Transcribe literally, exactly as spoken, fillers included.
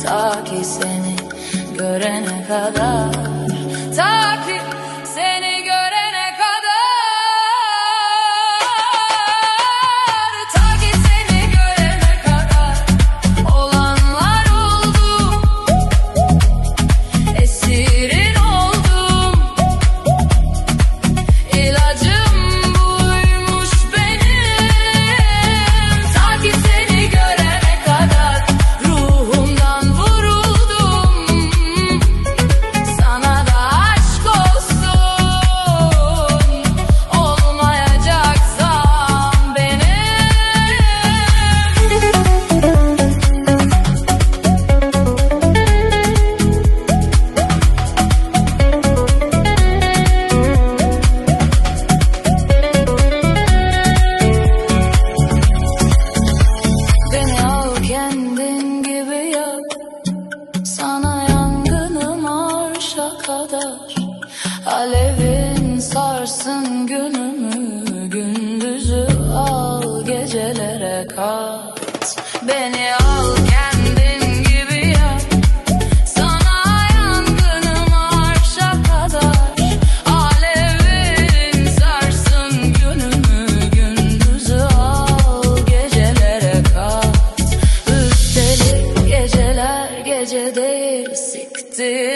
Ta ki seni görene kadar, ta ki seni görene kadar, ta ki seni görene kadar olanlar oldu, esirin oldum, ilacım buymuş benim. Ta ki seni görene kadar ruhumdan vuruldum, sana da aşk olsun, olmayacaksan benim. Beni al kendin gibi yap, sana yangınım arşa kadar. Alevin sarsın günümü, gündüzü al gecelere kat. Beni al kendin gibi yap, sana yangınım arşa kadar. Alevin sarsın günümü, gündüzü al gecelere kat. Üstelik geceler gece değil, siktir